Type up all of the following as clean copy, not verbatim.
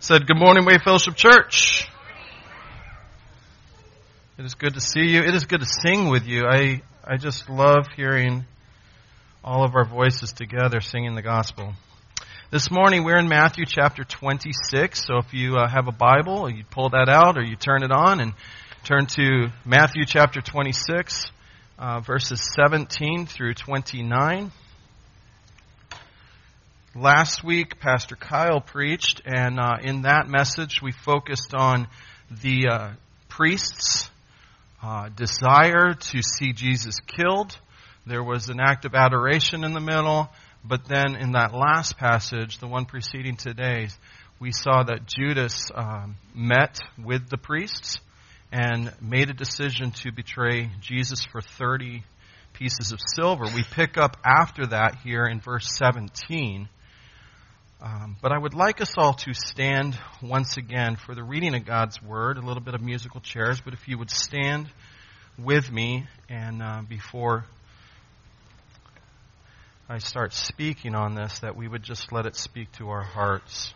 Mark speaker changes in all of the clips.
Speaker 1: Said, good morning, Way Fellowship Church. It is good to see you. It is good to sing with you. I just love hearing all of our voices together singing the gospel. This morning we're in Matthew chapter 26. So if you have a Bible, you pull that out or you turn it on and turn to Matthew chapter 26, verses 17 through 29. Last week, Pastor Kyle preached, and in that message, we focused on the priests' desire to see Jesus killed. There was an act of adoration in the middle, but then in that last passage, the one preceding today's, we saw that Judas met with the priests and made a decision to betray Jesus for 30 pieces of silver. We pick up after that here in verse 17. But I would like us all to stand once again for the reading of God's Word, a little bit of musical chairs, but if you would stand with me and before I start speaking on this, that we would just let it speak to our hearts.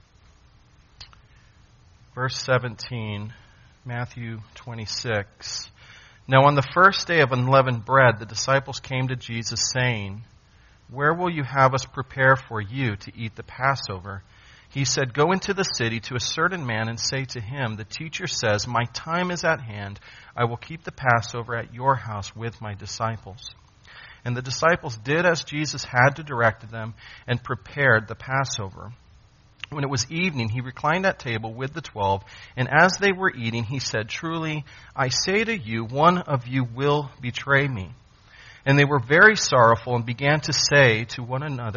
Speaker 1: Verse 17, Matthew 26. Now on the first day of unleavened bread, the disciples came to Jesus saying, "Where will you have us prepare for you to eat the Passover?" He said, "Go into the city to a certain man and say to him, 'The teacher says, my time is at hand. I will keep the Passover at your house with my disciples.'" And the disciples did as Jesus had directed them and prepared the Passover. When it was evening, he reclined at table with the 12, and as they were eating, he said, "Truly, I say to you, one of you will betray me." And they were very sorrowful and began to say to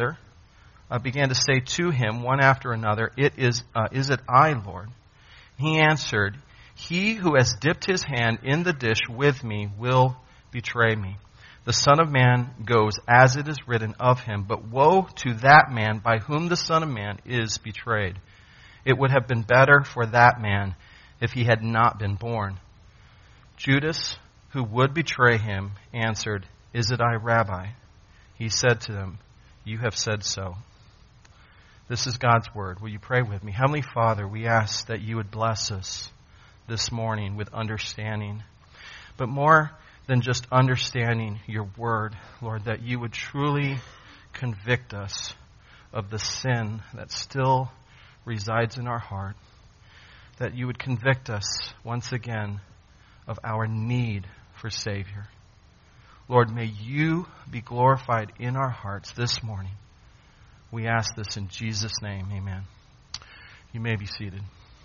Speaker 1: him one after another, Is it I, Lord?" He answered, "He who has dipped his hand in the dish with me will betray me. The Son of Man goes as it is written of him, but woe to that man by whom the Son of Man is betrayed. It would have been better for that man if he had not been born." Judas, who would betray him, answered, "Is it I, Rabbi?" He said to them, "You have said so." This is God's word. Will you pray with me? Heavenly Father, we ask that you would bless us this morning with understanding. But more than just understanding your word, Lord, that you would truly convict us of the sin that still resides in our heart. That you would convict us once again of our need for Savior. Lord, may you be glorified in our hearts this morning. We ask this in Jesus' name. Amen. You may be seated.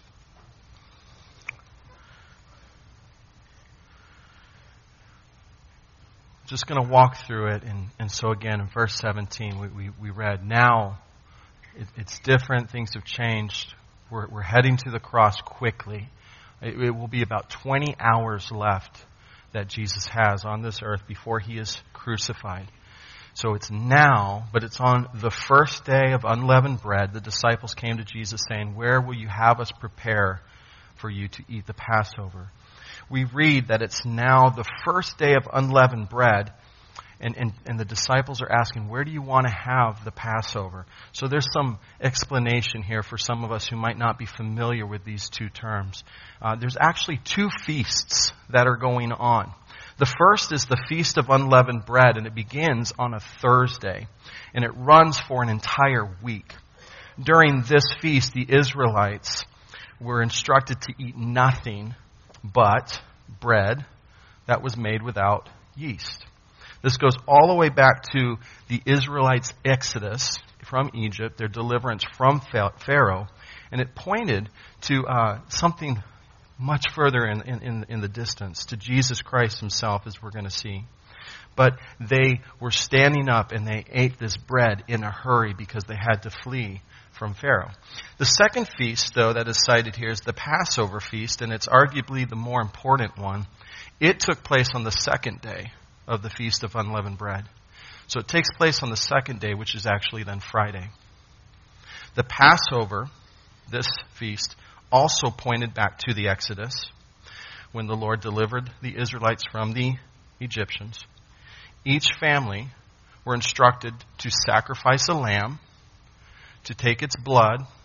Speaker 1: Just going to walk through it. And so again, in verse 17, we read, now it's different. Things have changed. We're heading to the cross quickly. It will be about 20 hours left that Jesus has on this earth before he is crucified. So it's now, but it's on the first day of unleavened bread. The disciples came to Jesus saying, "Where will you have us prepare for you to eat the Passover?" We read that it's now the first day of unleavened bread, and the disciples are asking, where do you want to have the Passover? So there's some explanation here for some of us who might not be familiar with these two terms. There's actually two feasts that are going on. The first is the Feast of Unleavened Bread, and it begins on a Thursday, and it runs for an entire week. During this feast, the Israelites were instructed to eat nothing but bread that was made without yeast. This goes all the way back to the Israelites' exodus from Egypt, their deliverance from Pharaoh, and it pointed to something much further in the distance, to Jesus Christ himself, as we're going to see. But they were standing up and they ate this bread in a hurry because they had to flee from Pharaoh. The second feast, though, that is cited here is the Passover feast, and it's arguably the more important one. It took place on the second day of the Feast of Unleavened Bread. So it takes place on the second day, which is actually then Friday. The Passover, this feast, also pointed back to the Exodus, when the Lord delivered the Israelites from the Egyptians. Each family were instructed to sacrifice a lamb, to take its blood,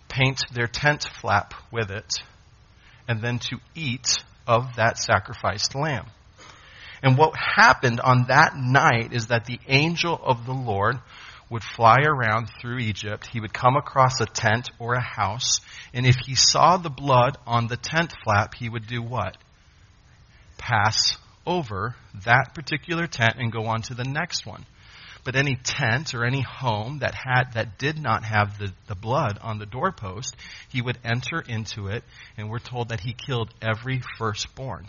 Speaker 1: paint their tent flap with it, and then to eat of that sacrificed lamb. And what happened on that night is that the angel of the Lord would fly around through Egypt. He would come across a tent or a house, and if he saw the blood on the tent flap, he would do what? Pass over that particular tent and go on to the next one. But any tent or any home that did not have the blood on the doorpost, he would enter into it, and we're told that he killed every firstborn.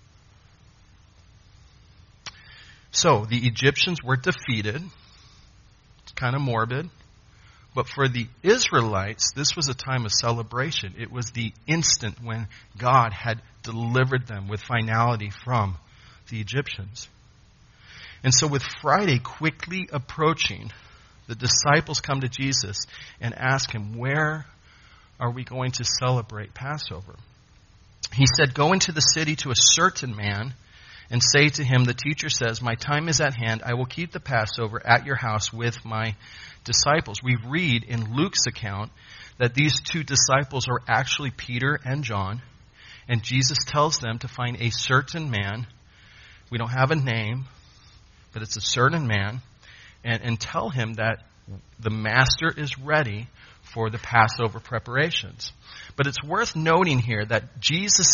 Speaker 1: So the Egyptians were defeated. It's kind of morbid. But for the Israelites, this was a time of celebration. It was the instant when God had delivered them with finality from the Egyptians. And so with Friday quickly approaching, the disciples come to Jesus and ask him, where are we going to celebrate Passover? He said, go into the city to a certain man and say to him, the teacher says, my time is at hand. I will keep the Passover at your house with my disciples. We read in Luke's account that these two disciples are actually Peter and John. And Jesus tells them to find a certain man. We don't have a name, but it's a certain man. And tell him that the master is ready for the Passover preparations. But it's worth noting here that Jesus'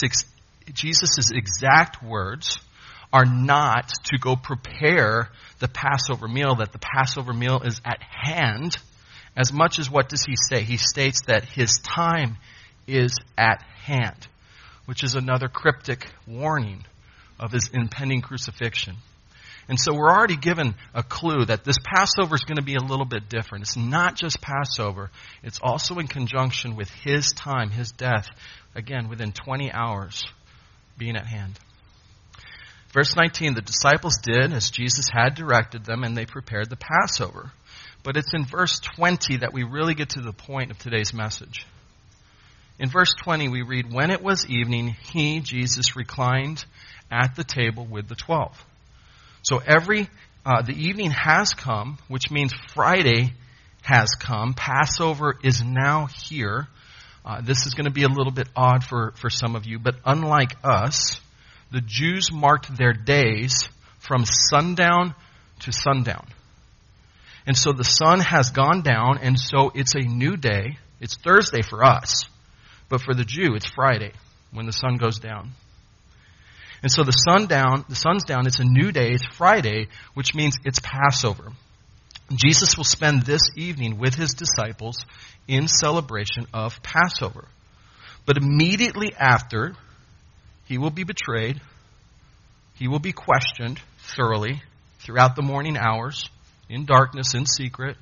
Speaker 1: exact words are not to go prepare the Passover meal, that the Passover meal is at hand. As much as what does he say? He states that his time is at hand, which is another cryptic warning of his impending crucifixion. And so we're already given a clue that this Passover is going to be a little bit different. It's not just Passover. It's also in conjunction with his time, his death, again, within 20 hours being at hand. Verse 19, the disciples did as Jesus had directed them, and they prepared the Passover. But it's in verse 20 that we really get to the point of today's message. In verse 20, we read, when it was evening, he, Jesus, reclined at the table with the 12. So the evening has come, which means Friday has come. Passover is now here. This is going to be a little bit odd for some of you, but unlike us, the Jews marked their days from sundown to sundown. And so the sun has gone down, and so it's a new day. It's Thursday for us, but for the Jew, it's Friday when the sun goes down. And so the sun's down, it's a new day, it's Friday, which means it's Passover. Jesus will spend this evening with his disciples in celebration of Passover. But immediately after, he will be betrayed. He will be questioned thoroughly throughout the morning hours, in darkness, in secret.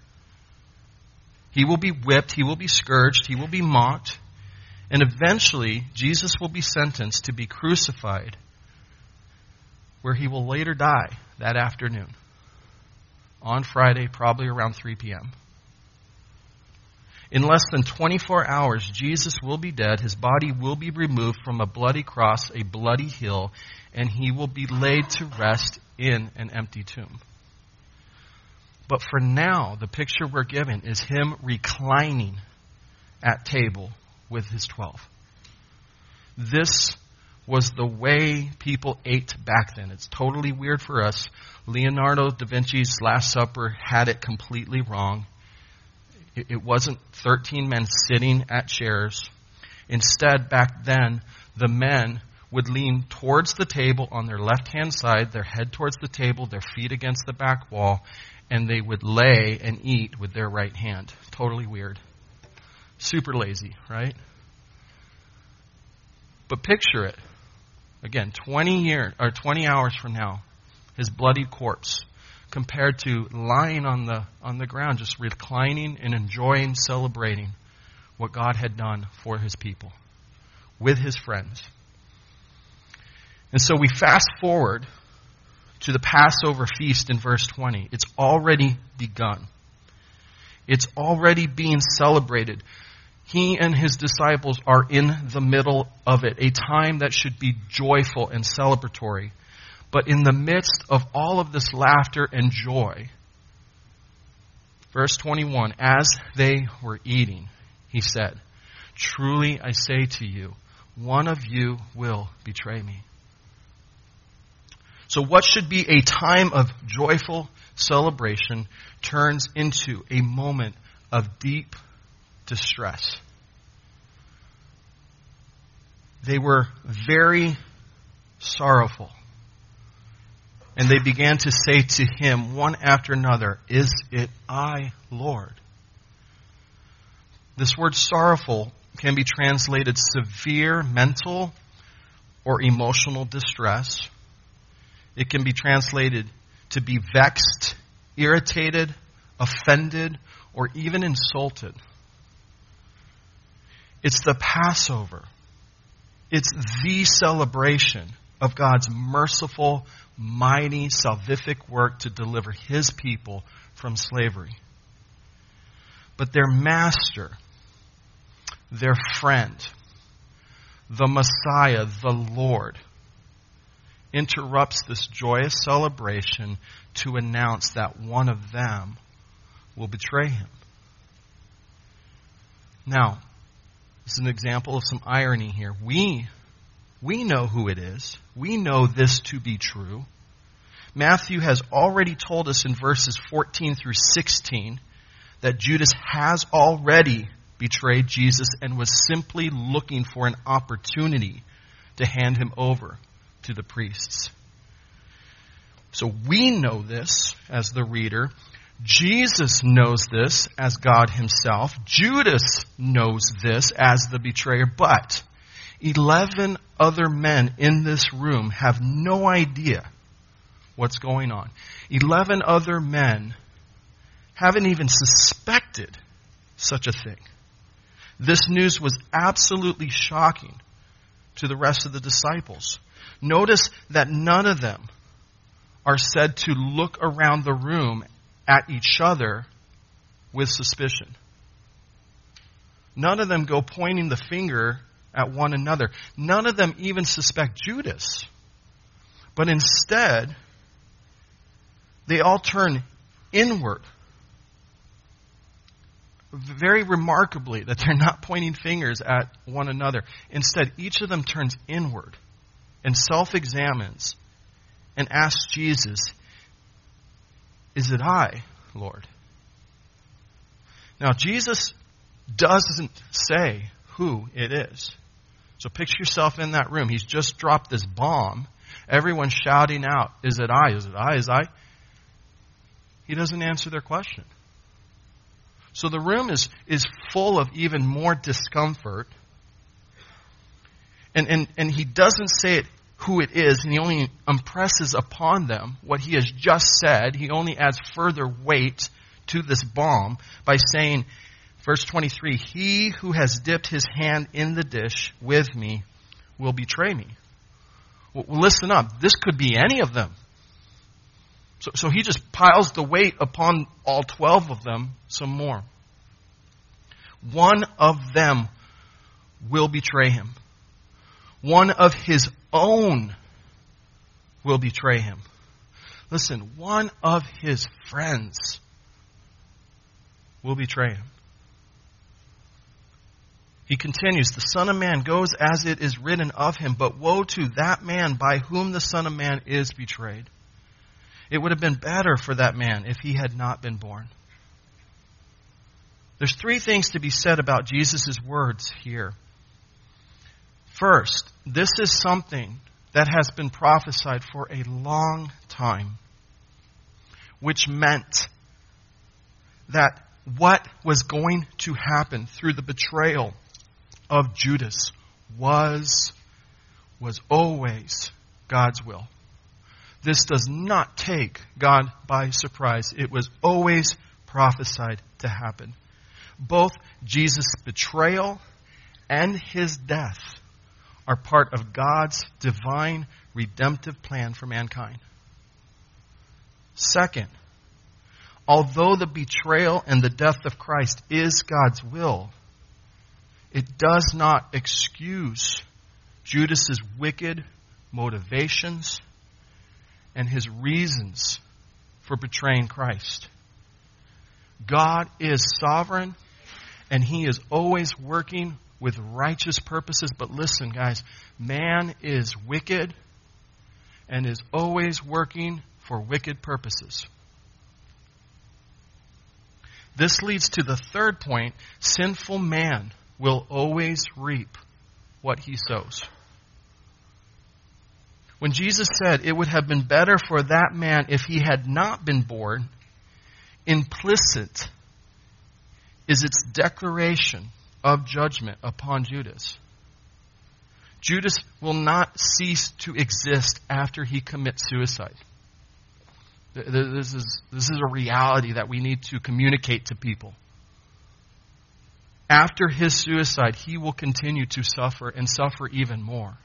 Speaker 1: He will be whipped, he will be scourged, he will be mocked. And eventually, Jesus will be sentenced to be crucified, where he will later die that afternoon. On Friday, probably around 3 p.m. In less than 24 hours, Jesus will be dead. His body will be removed from a bloody cross, a bloody hill, and he will be laid to rest in an empty tomb. But for now, the picture we're given is him reclining at table with his 12. This was the way people ate back then. It's totally weird for us. Leonardo da Vinci's Last Supper had it completely wrong. It wasn't 13 men sitting at chairs. Instead, back then, the men would lean towards the table on their left-hand side, their head towards the table, their feet against the back wall, and they would lay and eat with their right hand. Totally weird. Super lazy, right? But picture it. Again, 20 hours from now, his bloodied corpse, compared to lying on the ground, just reclining and enjoying, celebrating what God had done for his people, with his friends. And so we fast forward to the Passover feast in verse 20. It's already begun. It's already being celebrated. He and his disciples are in the middle of it, a time that should be joyful and celebratory. But in the midst of all of this laughter and joy, verse 21, as they were eating, he said, Truly I say to you, one of you will betray me. So what should be a time of joyful celebration turns into a moment of deep distress. They were very sorrowful. And they began to say to him one after another, "Is it I, Lord?" This word sorrowful can be translated severe mental or emotional distress. It can be translated to be vexed, irritated, offended, or even insulted. It's the Passover. It's the celebration of God's merciful, mighty, salvific work to deliver his people from slavery. But their master, their friend, the Messiah, the Lord, interrupts this joyous celebration to announce that one of them will betray him. Now, this is an example of some irony here. We know who it is. We know this to be true. Matthew has already told us in verses 14 through 16 that Judas has already betrayed Jesus and was simply looking for an opportunity to hand him over to the priests. So we know this as the reader. Jesus knows this as God himself. Judas knows this as the betrayer. But 11 other men in this room have no idea what's going on. 11 other men haven't even suspected such a thing. This news was absolutely shocking to the rest of the disciples. Notice that none of them are said to look around the room at each other with suspicion. None of them go pointing the finger at one another. None of them even suspect Judas. But instead, they all turn inward. Very remarkably, that they're not pointing fingers at one another. Instead, each of them turns inward and self-examines and asks Jesus, "Is it I, Lord?" Now, Jesus doesn't say who it is. So picture yourself in that room. He's just dropped this bomb. Everyone's shouting out, "Is it I? Is it I? Is I?" He doesn't answer their question. So the room is full of even more discomfort. And he doesn't say who it is, and he only impresses upon them what he has just said. He only adds further weight to this bomb by saying, verse 23, "He who has dipped his hand in the dish with me will betray me." Well, listen up. This could be any of them. So he just piles the weight upon all 12 of them some more. One of them will betray him. One of his own will betray him. Listen, one of his friends will betray him. He continues, "The Son of Man goes as it is written of him, but woe to that man by whom the Son of Man is betrayed. It would have been better for that man if he had not been born." There's 3 things to be said about Jesus' words here. First, this is something that has been prophesied for a long time, which meant that what was going to happen through the betrayal of Judas was always God's will. This does not take God by surprise. It was always prophesied to happen. Both Jesus' betrayal and his death are part of God's divine redemptive plan for mankind. Second, although the betrayal and the death of Christ is God's will, it does not excuse Judas' wicked motivations and his reasons for betraying Christ. God is sovereign, and he is always working with righteous purposes. But listen, guys, man is wicked and is always working for wicked purposes. This leads to the third point. Sinful man will always reap what he sows. When Jesus said it would have been better for that man if he had not been born, implicit is its declaration of judgment upon Judas. Judas will not cease to exist after he commits suicide. This is a reality that we need to communicate to people. After his suicide, he will continue to suffer and suffer even more.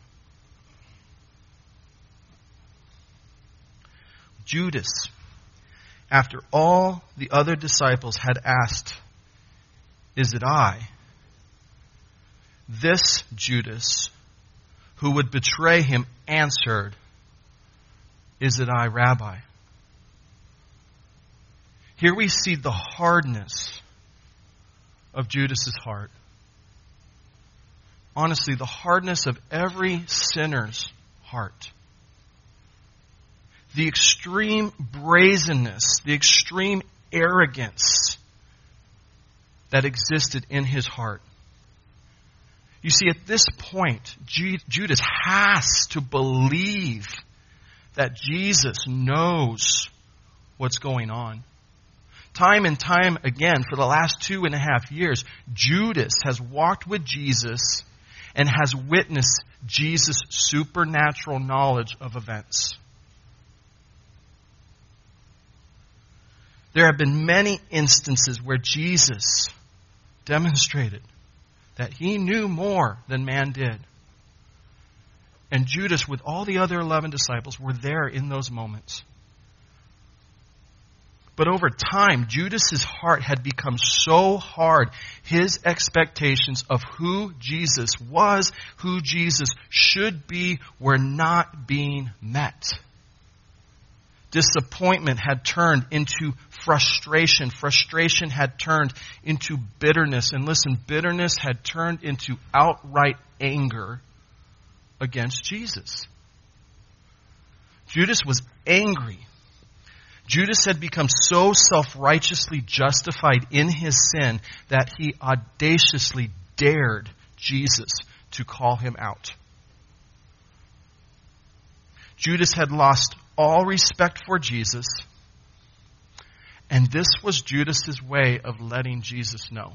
Speaker 1: Judas, after all the other disciples had asked, "Is it I?" This Judas, who would betray him, answered, "Is it I, Rabbi?" Here we see the hardness of Judas's heart. Honestly, the hardness of every sinner's heart. The extreme brazenness, the extreme arrogance that existed in his heart. You see, at this point, Judas has to believe that Jesus knows what's going on. Time and time again, for the last 2.5 years, Judas has walked with Jesus and has witnessed Jesus' supernatural knowledge of events. There have been many instances where Jesus demonstrated that he knew more than man did. And Judas, with all the other 11 disciples, were there in those moments. But over time, Judas's heart had become so hard, his expectations of who Jesus was, who Jesus should be, were not being met. Disappointment had turned into frustration. Frustration had turned into bitterness. And listen, bitterness had turned into outright anger against Jesus. Judas was angry. Judas had become so self-righteously justified in his sin that he audaciously dared Jesus to call him out. Judas had lost all respect for Jesus, and this was Judas's way of letting Jesus know.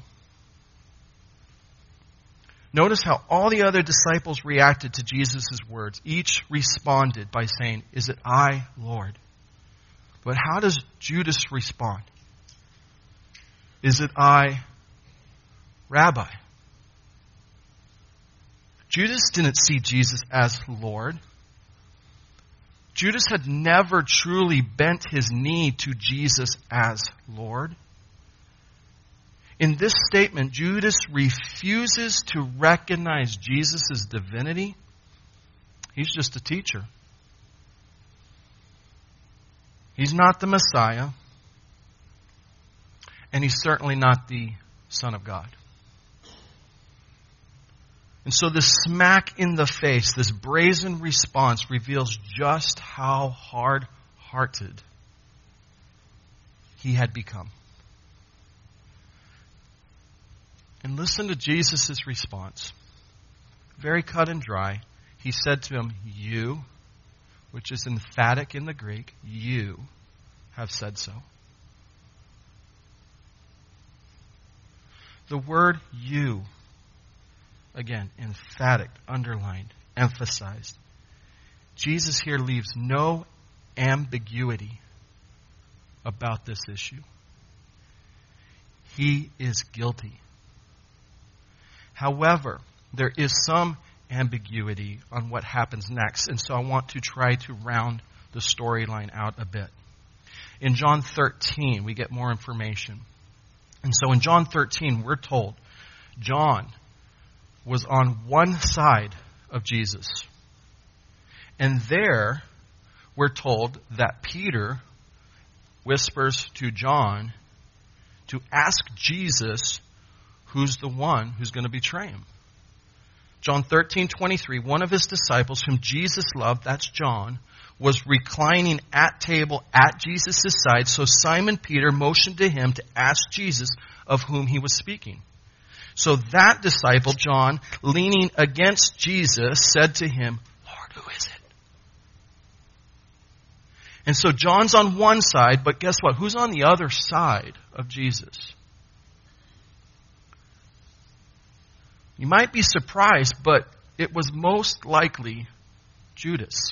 Speaker 1: Notice how all the other disciples reacted to Jesus' words. Each responded by saying, "Is it I, Lord?" But how does Judas respond? "Is it I, Rabbi?" Judas didn't see Jesus as Lord. Judas had never truly bent his knee to Jesus as Lord. In this statement, Judas refuses to recognize Jesus' divinity. He's just a teacher. He's not the Messiah, and he's certainly not the Son of God. And so this smack in the face, this brazen response reveals just how hard-hearted he had become. And listen to Jesus' response. Very cut and dry. He said to him, "You," which is emphatic in the Greek, "you have said so." The word "you," again, emphatic, underlined, emphasized. Jesus here leaves no ambiguity about this issue. He is guilty. However, there is some ambiguity on what happens next, and so I want to try to round the storyline out a bit. In John 13, we get more information. And so in John 13, we're told John was on one side of Jesus. And there, we're told that Peter whispers to John to ask Jesus who's the one who's going to betray him. John 13:23, one of his disciples whom Jesus loved, that's John, was reclining at table at Jesus' side. So Simon Peter motioned to him to ask Jesus of whom he was speaking. So that disciple, John, leaning against Jesus, said to him, Lord, who is it? And so John's on one side, but guess what? Who's on the other side of Jesus? You might be surprised, but it was most likely Judas.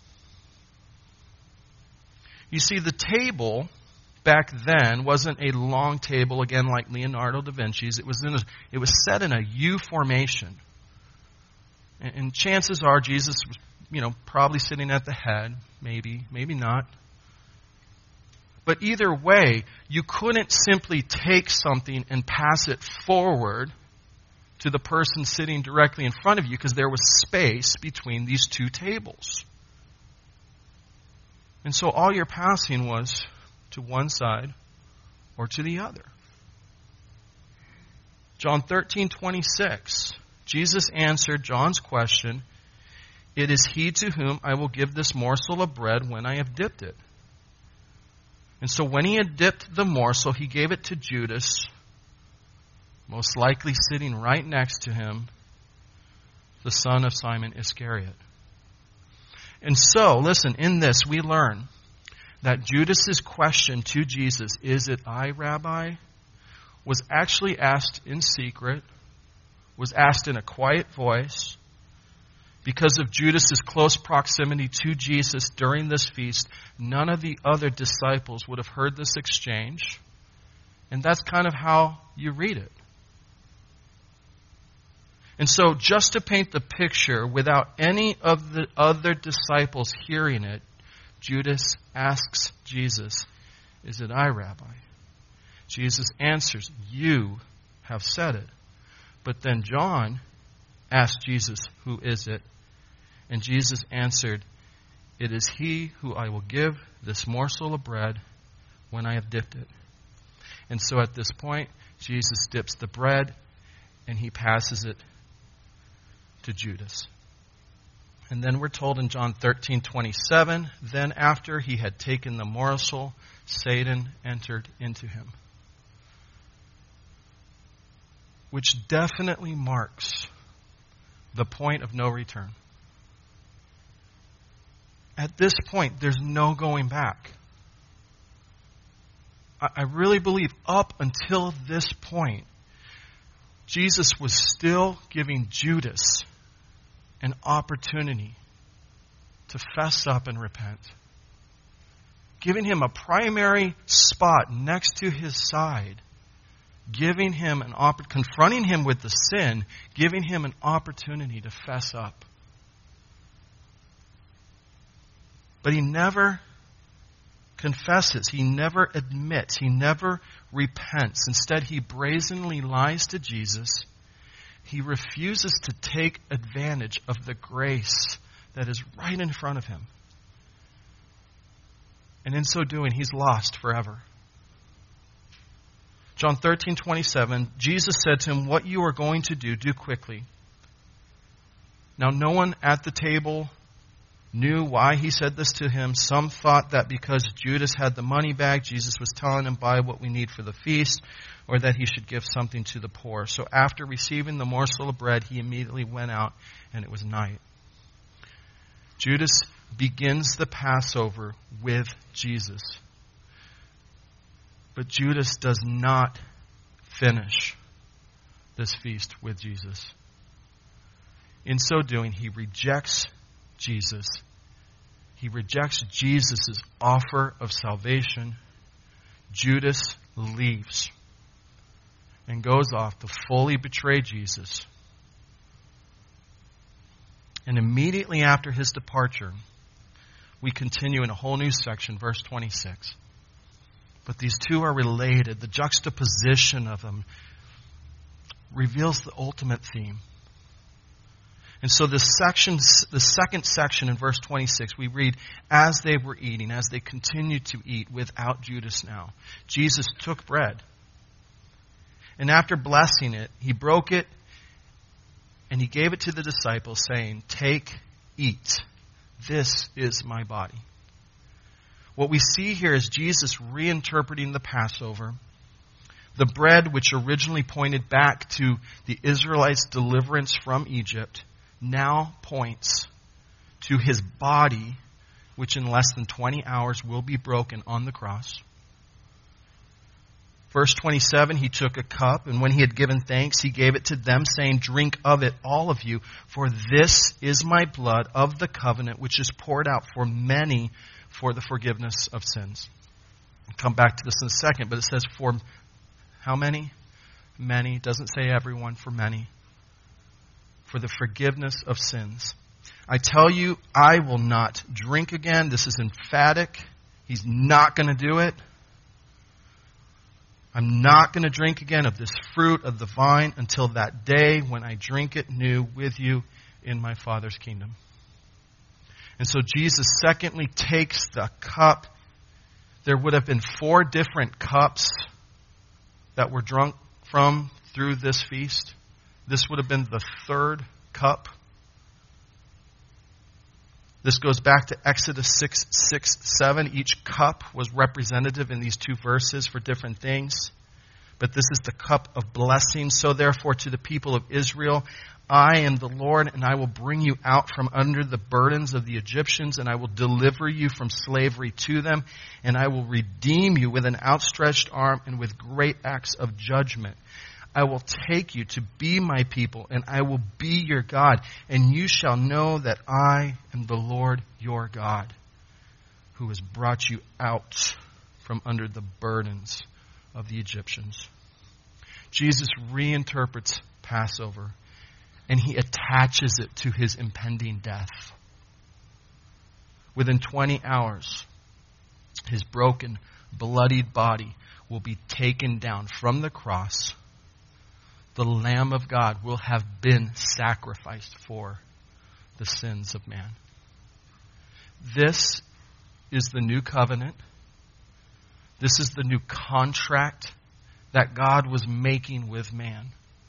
Speaker 1: You see, the table back then wasn't a long table, again, like Leonardo da Vinci's. It was set in a U formation. And chances are Jesus was, probably sitting at the head. Maybe not. But either way, you couldn't simply take something and pass it forward to the person sitting directly in front of you because there was space between these two tables. And so all you're passing was to one side or to the other. John 13:26, Jesus answered John's question, "It is he to whom I will give this morsel of bread when I have dipped it." And so when he had dipped the morsel, he gave it to Judas, most likely sitting right next to him, the son of Simon Iscariot. And so, listen, in this we learn that Judas's question to Jesus, "Is it I, Rabbi?" was actually asked in secret, was asked in a quiet voice. Because of Judas's close proximity to Jesus during this feast, none of the other disciples would have heard this exchange. And that's kind of how you read it. And so, just to paint the picture, without any of the other disciples hearing it, Judas asks Jesus, "Is it I, Rabbi?" Jesus answers, "You have said it." But then John asked Jesus, "Who is it?" And Jesus answered, "It is he who I will give this morsel of bread when I have dipped it." And so at this point, Jesus dips the bread and he passes it to Judas. And then we're told in John 13:27, then after he had taken the morsel, Satan entered into him. Which definitely marks the point of no return. At this point, there's no going back. I really believe up until this point, Jesus was still giving Judas an opportunity to fess up and repent. Giving him a primary spot next to his side. Giving him confronting him with the sin, giving him an opportunity to fess up. But he never confesses. He never admits. He never repents. Instead, he brazenly lies to Jesus. He refuses to take advantage of the grace that is right in front of him. And in so doing, he's lost forever. John 13:27, Jesus said to him, "What you are going to do, do quickly." Now, no one at the table knew why he said this to him. Some thought that because Judas had the money bag, Jesus was telling him, "Buy what we need for the feast," or that he should give something to the poor. So after receiving the morsel of bread, he immediately went out, and it was night. Judas begins the Passover with Jesus. But Judas does not finish this feast with Jesus. In so doing, he rejects Jesus. He rejects Jesus' offer of salvation. Judas leaves and goes off to fully betray Jesus. And immediately after his departure, we continue in a whole new section, verse 26. But these two are related. The juxtaposition of them reveals the ultimate theme. And so the second section in verse 26, we read, as they were eating, as they continued to eat without Judas now, Jesus took bread. And after blessing it, he broke it And he gave it to the disciples, saying, "Take, eat. This is my body." What we see here is Jesus reinterpreting the Passover. The bread, which originally pointed back to the Israelites' deliverance from Egypt, now points to his body, which in less than 20 hours will be broken on the cross. Verse 27, he took a cup, and when he had given thanks, he gave it to them, saying, "Drink of it, all of you, for this is my blood of the covenant, which is poured out for many for the forgiveness of sins." I'll come back to this in a second, but it says for how many? Many. It doesn't say everyone, for many. For the forgiveness of sins. I tell you, I will not drink again. This is emphatic. He's not going to do it. I'm not going to drink again of this fruit of the vine until that day when I drink it new with you in my Father's kingdom. And so Jesus secondly takes the cup. There would have been 4 different cups that were drunk from through this feast. This would have been the 3rd cup. This goes back to Exodus 6:7. Each cup was representative in these 2 verses for different things. But this is the cup of blessing. So therefore to the people of Israel, I am the Lord, and I will bring you out from under the burdens of the Egyptians, and I will deliver you from slavery to them, and I will redeem you with an outstretched arm and with great acts of judgment. I will take you to be my people, and I will be your God, and you shall know that I am the Lord your God, who has brought you out from under the burdens of the Egyptians. Jesus reinterprets Passover, and he attaches it to his impending death. Within 20 hours, his broken, bloodied body will be taken down from the cross. The Lamb of God will have been sacrificed for the sins of man. This is the new covenant. This is the new contract that God was making with man.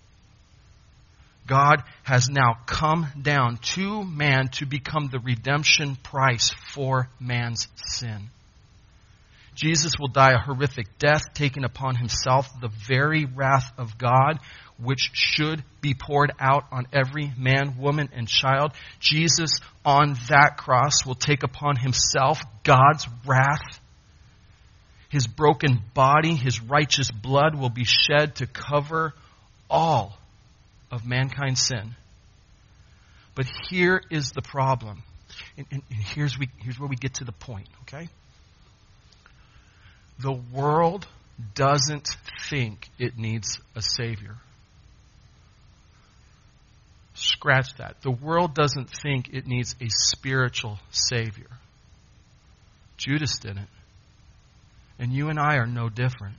Speaker 1: God has now come down to man to become the redemption price for man's sin. Jesus will die a horrific death, taking upon himself the very wrath of God, which should be poured out on every man, woman, and child. Jesus on that cross will take upon himself God's wrath. His broken body, his righteous blood will be shed to cover all of mankind's sin. But here is the problem. And here's where we get to the point, okay? The world doesn't think it needs a Savior. Scratch that. The world doesn't think it needs a spiritual Savior. Judas didn't. And you and I are no different.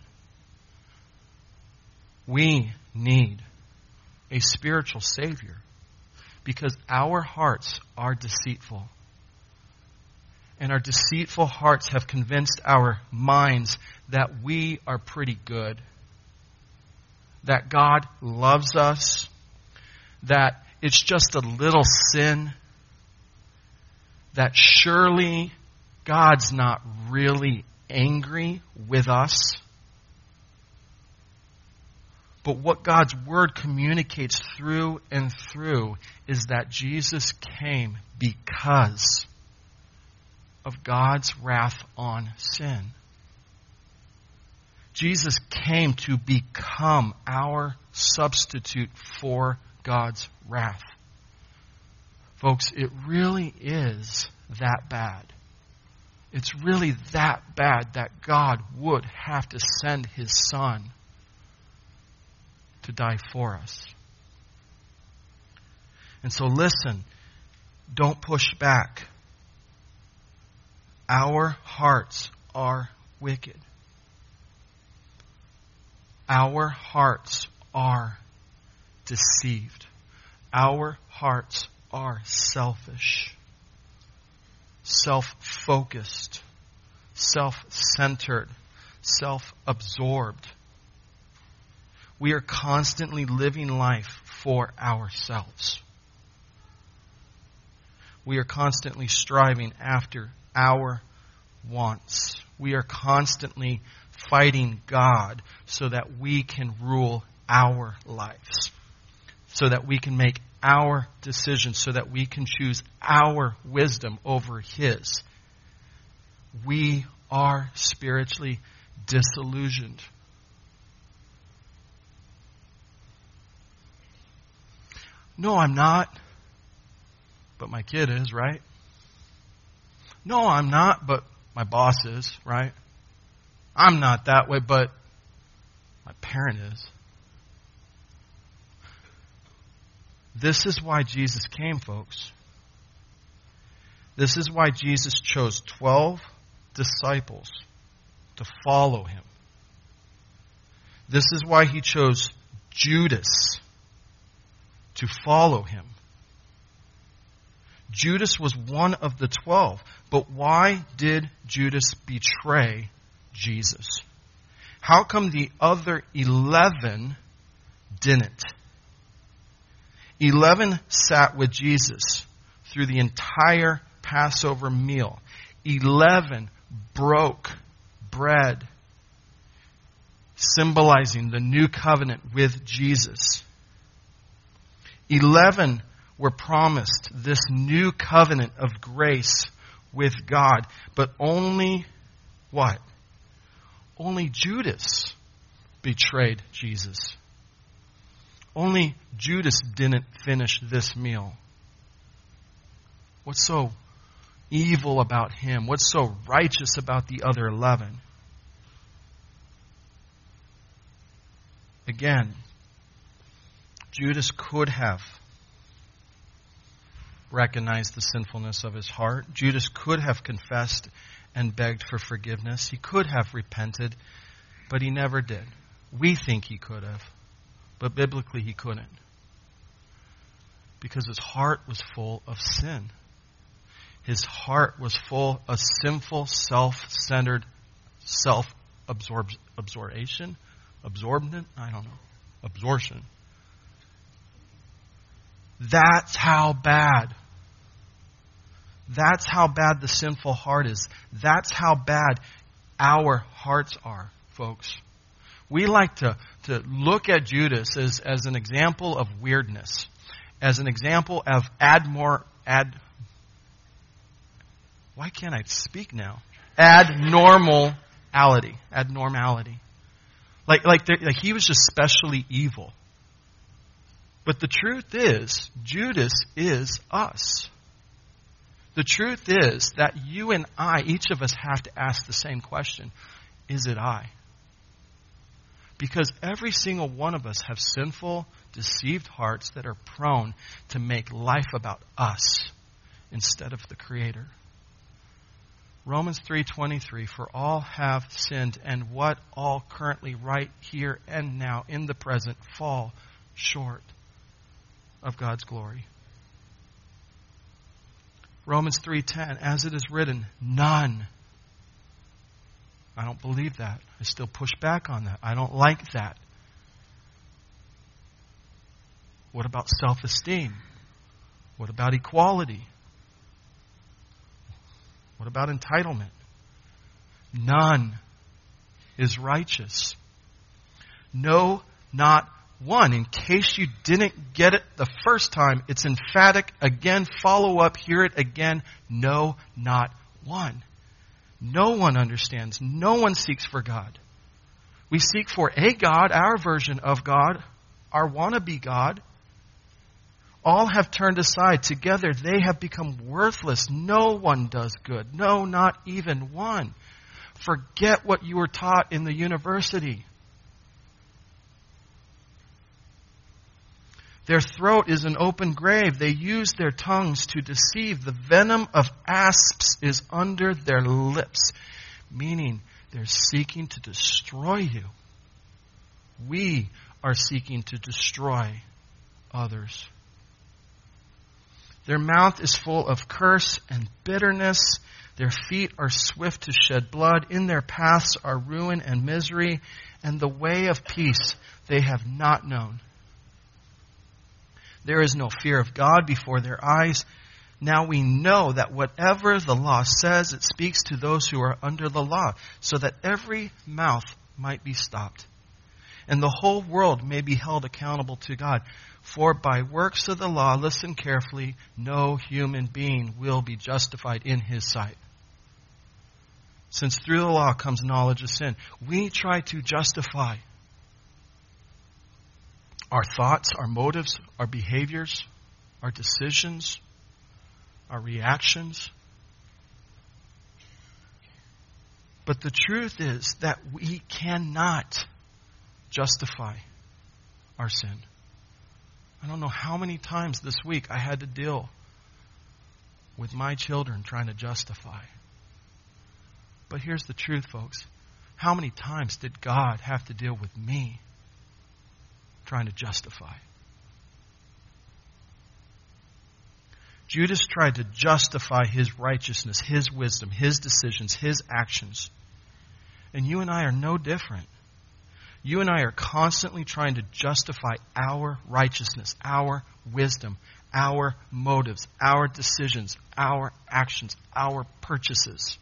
Speaker 1: We need a spiritual Savior because our hearts are deceitful. And our deceitful hearts have convinced our minds that we are pretty good, that God loves us, that it's just a little sin, that surely God's not really angry with us. But what God's Word communicates through and through is that Jesus came because of God's wrath on sin. Jesus came to become our substitute for God's wrath. Folks, it really is that bad. It's really that bad that God would have to send His Son to die for us. And so listen, don't push back. Our hearts are wicked. Our hearts are deceived. Our hearts are selfish, self-focused, self-centered, self-absorbed. We are constantly living life for ourselves. We are constantly striving after our wants. We are constantly fighting God so that we can rule our lives, so that we can make our decisions, so that we can choose our wisdom over His. We are spiritually disillusioned. No, I'm not. But my kid is, right? No, I'm not, but my boss is, right? I'm not that way, but my parent is. This is why Jesus came, folks. This is why Jesus chose 12 disciples to follow Him. This is why He chose Judas to follow Him. Judas was one of the 12. But why did Judas betray Jesus? How come the other 11 didn't? 11 sat with Jesus through the entire Passover meal. 11 broke bread, symbolizing the new covenant with Jesus. 11 were promised this new covenant of grace with God. But only what? Only Judas betrayed Jesus. Only Judas didn't finish this meal. What's so evil about him? What's so righteous about the other 11? Again, Judas could have recognized the sinfulness of his heart. Judas could have confessed and begged for forgiveness. He could have repented, but he never did. We think he could have, but biblically he couldn't. Because his heart was full of sin. His heart was full of sinful, self-centered, self-absorption. Absorbent? I don't know. Absorption. That's how bad. That's how bad the sinful heart is. That's how bad our hearts are, folks. We like to look at Judas as an example of weirdness. As an example of why can't I speak now? Abnormality. Like he was just specially evil. But the truth is, Judas is us. The truth is that you and I, each of us have to ask the same question. Is it I? Because every single one of us have sinful, deceived hearts that are prone to make life about us instead of the Creator. Romans 3:23, for all have sinned, and what all currently right here and now in the present fall short of God's glory. Romans 3:10, as it is written, none. I don't believe that. I still push back on that. I don't like that. What about self-esteem? What about equality? What about entitlement? None is righteous. No, not one. In case you didn't get it the first time, it's emphatic. Again, follow up, hear it again. No, not one. No one understands. No one seeks for God. We seek for a God, our version of God, our wannabe God. All have turned aside. Together they have become worthless. No one does good. No, not even one. Forget what you were taught in the university. Their throat is an open grave. They use their tongues to deceive. The venom of asps is under their lips. Meaning they're seeking to destroy you. We are seeking to destroy others. Their mouth is full of curse and bitterness. Their feet are swift to shed blood. In their paths are ruin and misery.
Speaker 2: and the way of peace they have not known. There is no fear of God before their eyes. Now we know that whatever the law says, it speaks to those who are under the law, so that every mouth might be stopped, and the whole world may be held accountable to God. For by works of the law, listen carefully, no human being will be justified in his sight. Since through the law comes knowledge of sin, we try to justify our thoughts, our motives, our behaviors, our decisions, our reactions. But the truth is that we cannot justify our sin. I don't know how many times this week I had to deal with my children trying to justify. But here's the truth, folks. How many times did God have to deal with me trying to justify? Judas tried to justify his righteousness, his wisdom, his decisions, his actions. And you and I are no different. You and I are constantly trying to justify our righteousness, our wisdom, our motives, our decisions, our actions, our purchases.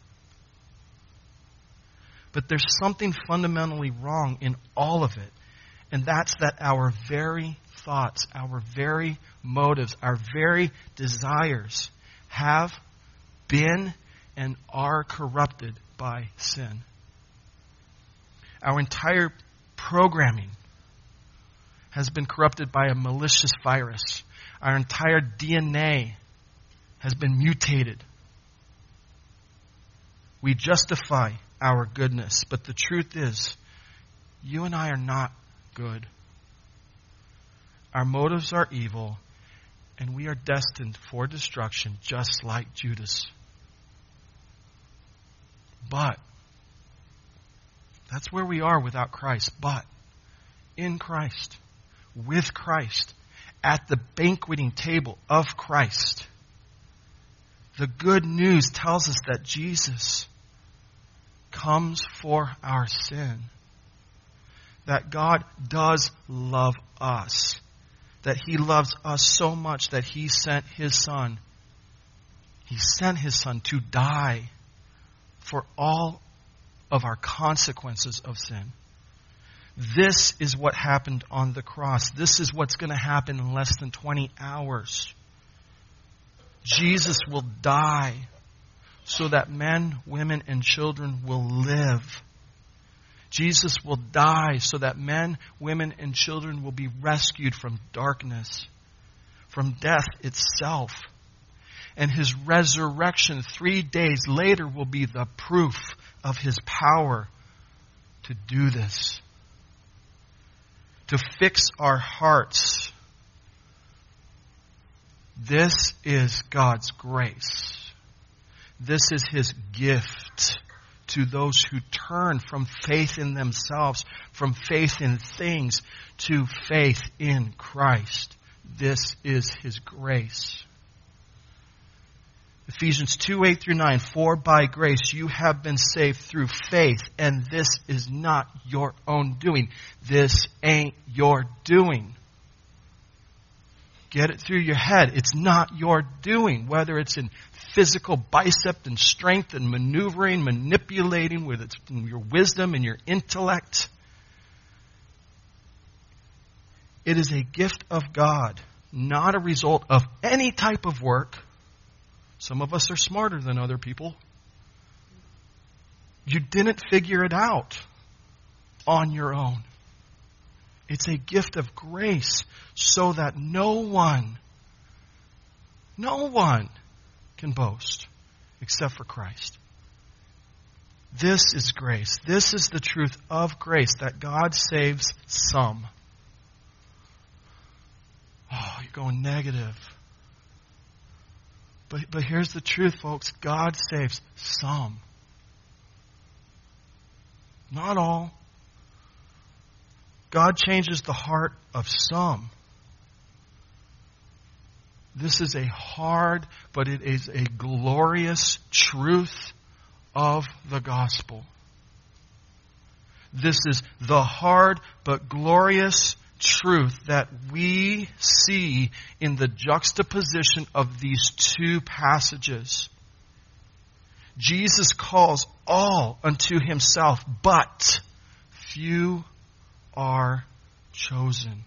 Speaker 2: But there's something fundamentally wrong in all of it. And that's that our very thoughts, our very motives, our very desires have been and are corrupted by sin. Our entire programming has been corrupted by a malicious virus. Our entire DNA has been mutated. We justify our goodness, but the truth is, you and I are not good. Our motives are evil, and we are destined for destruction, just like Judas. But that's where we are without Christ. But in Christ, with Christ, at the banqueting table of Christ, the good news tells us that Jesus comes for our sin. That God does love us. That He loves us so much that He sent His Son. He sent His Son to die for all of our consequences of sin. This is what happened on the cross. This is what's going to happen in less than 20 hours. Jesus will die so that men, women, and children will live. Jesus will die so that men, women, and children will be rescued from darkness, from death itself. And His resurrection 3 days later will be the proof of His power to do this. To fix our hearts. This is God's grace. This is His gift to those who turn from faith in themselves, from faith in things, to faith in Christ. This is His grace. Ephesians 2:8-9, for by grace you have been saved through faith, and this is not your own doing. This ain't your doing. Get it through your head. It's not your doing, whether it's in physical bicep and strength and maneuvering, manipulating with your wisdom and your intellect. It is a gift of God, not a result of any type of work. Some of us are smarter than other people. You didn't figure it out on your own. It's a gift of grace so that no one can boast except for Christ. This is grace. This is the truth of grace, that God saves some. Oh, you're going negative. But here's the truth, folks. God saves some. Not all. God changes the heart of some. This is a hard, but it is a glorious truth of the gospel. This is the hard but glorious truth that we see in the juxtaposition of these two passages. Jesus calls all unto himself, but few are chosen.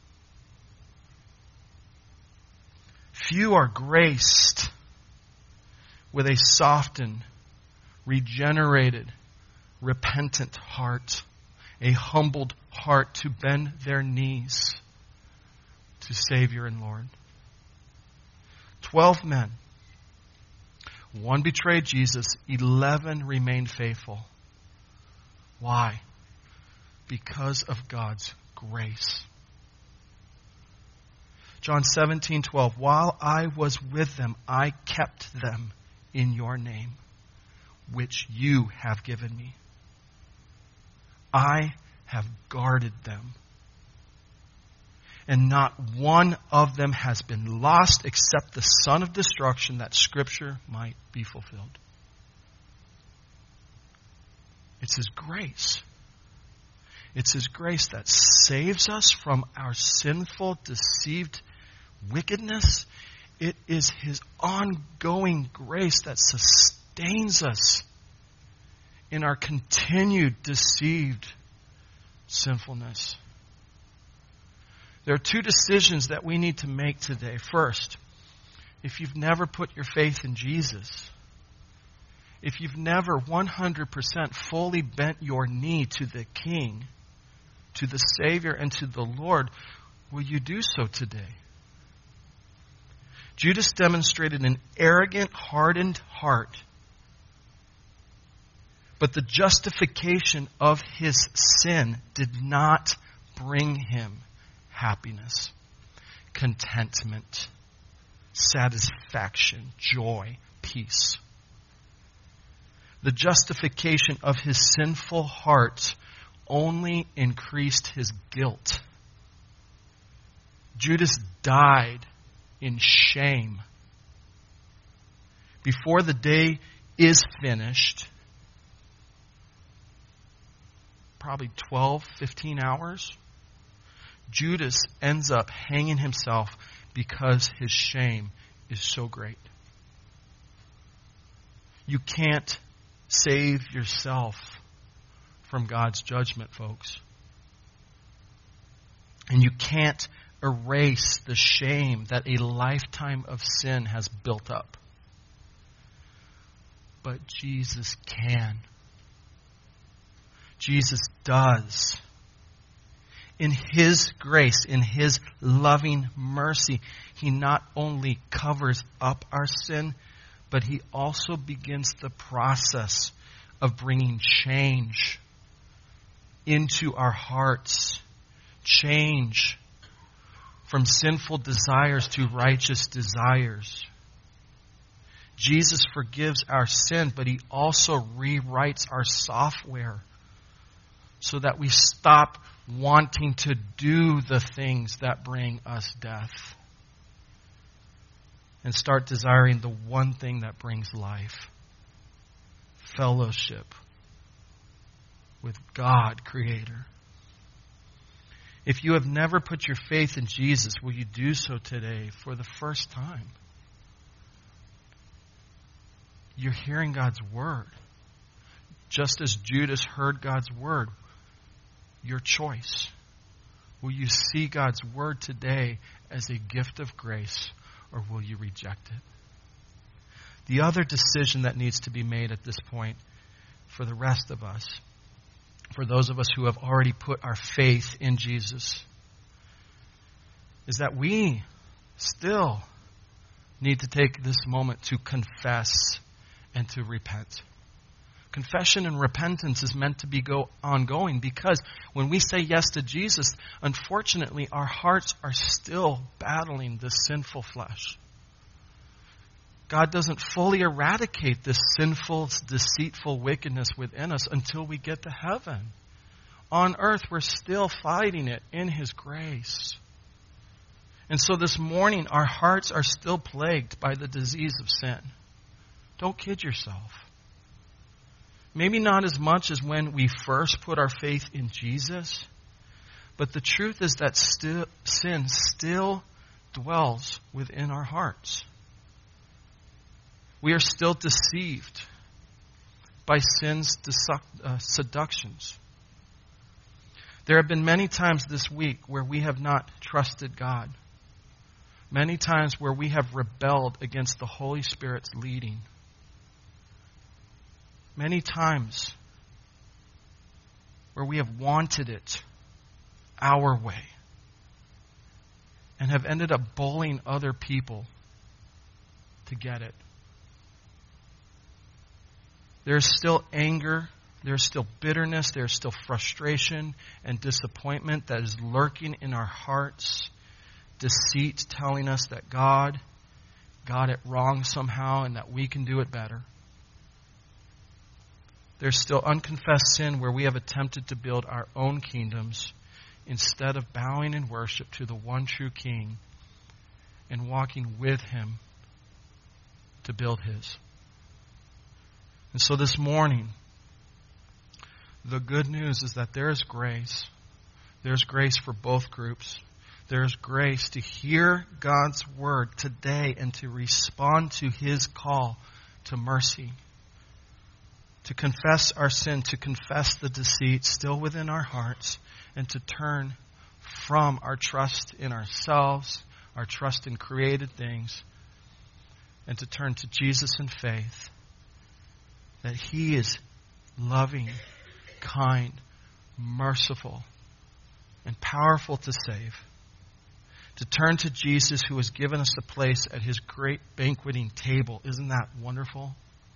Speaker 2: Few are graced with a softened, regenerated, repentant heart, a humbled heart to bend their knees to Savior and Lord. 12 men. 1 betrayed Jesus, 11 remained faithful. Why? Because of God's grace. John 17:12, while I was with them, I kept them in your name, which you have given me. I have guarded them. And not one of them has been lost except the son of destruction, that Scripture might be fulfilled. It's His grace. It's His grace that saves us from our sinful, deceived wickedness. It is His ongoing grace that sustains us in our continued deceived sinfulness. There are two decisions that we need to make today. First, if you've never put your faith in Jesus, if you've never 100% fully bent your knee to the King, to the Savior, and to the Lord, will you do so today? Judas demonstrated an arrogant, hardened heart. But the justification of his sin did not bring him happiness, contentment, satisfaction, joy, peace. The justification of his sinful heart only increased his guilt. Judas died in shame. Before the day is finished, probably 12, 15 hours, Judas ends up hanging himself because his shame is so great. You can't save yourself from God's judgment, folks. And you can't erase the shame that a lifetime of sin has built up. But Jesus can. Jesus does. In His grace, in His loving mercy, He not only covers up our sin, but He also begins the process of bringing change into our hearts. Change from sinful desires to righteous desires. Jesus forgives our sin, but He also rewrites our software so that we stop wanting to do the things that bring us death and start desiring the one thing that brings life: fellowship with God, Creator. If you have never put your faith in Jesus, will you do so today for the first time? You're hearing God's Word. Just as Judas heard God's Word, your choice. Will you see God's Word today as a gift of grace, or will you reject it? The other decision that needs to be made at this point for the rest of us, for those of us who have already put our faith in Jesus, is that we still need to take this moment to confess and to repent. Confession and repentance is meant to be ongoing, because when we say yes to Jesus, unfortunately, our hearts are still battling this sinful flesh. God doesn't fully eradicate this sinful, deceitful wickedness within us until we get to heaven. On earth, we're still fighting it in His grace. And so this morning, our hearts are still plagued by the disease of sin. Don't kid yourself. Maybe not as much as when we first put our faith in Jesus, but the truth is that sin still dwells within our hearts. We are still deceived by sin's seductions. There have been many times this week where we have not trusted God. Many times where we have rebelled against the Holy Spirit's leading. Many times where we have wanted it our way and have ended up bullying other people to get it. There's still anger, there's still bitterness, there's still frustration and disappointment that is lurking in our hearts. Deceit telling us that God got it wrong somehow and that we can do it better. There's still unconfessed sin where we have attempted to build our own kingdoms instead of bowing in worship to the one true King and walking with Him to build His. And so this morning, the good news is that there is grace. There's grace for both groups. There's grace to hear God's word today and to respond to His call to mercy. To confess our sin, to confess the deceit still within our hearts, and to turn from our trust in ourselves, our trust in created things, and to turn to Jesus in faith. That He is loving, kind, merciful, and powerful to save. To turn to Jesus who has given us a place at His great banqueting table. Isn't that wonderful?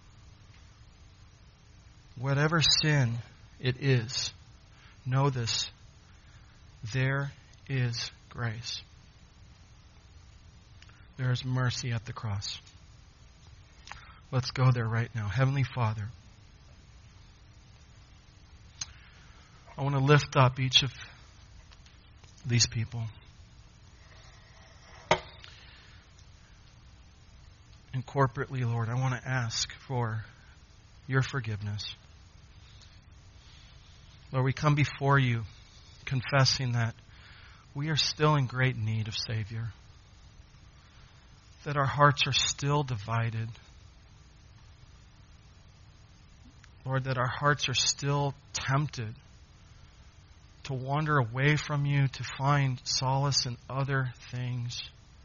Speaker 2: Whatever sin it is, know this. There is grace. There is mercy at the cross. Let's go there right now. Heavenly Father, I want to lift up each of these people. And corporately, Lord, I want to ask for your forgiveness. Lord, we come before you confessing that we are still in great need of Savior. That our hearts are still divided. Lord, that our hearts are still tempted to wander away from you, to find solace in other things.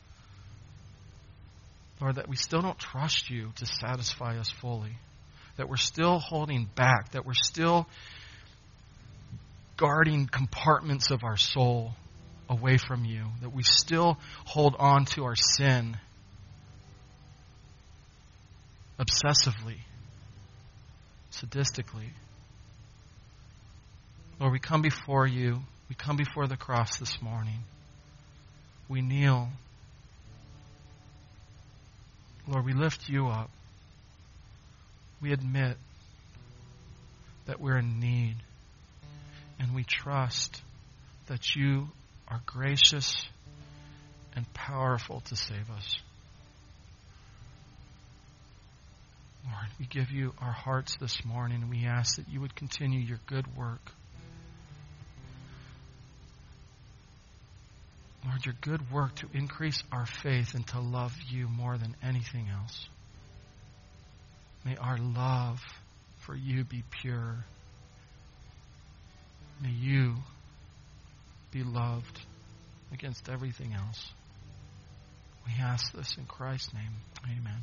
Speaker 2: Lord, that we still don't trust you to satisfy us fully. That we're still holding back. That we're still guarding compartments of our soul away from you. That we still hold on to our sin obsessively, sadistically. Lord, we come before you. We come before the cross this morning. We kneel. Lord, we lift you up. We admit that we're in need. And we trust that you are gracious and powerful to save us. Lord, we give you our hearts this morning, and we ask that you would continue your good work. Lord, your good work to increase our faith and to love you more than anything else. May our love for you be pure. May you be loved against everything else. We ask this in Christ's name. Amen.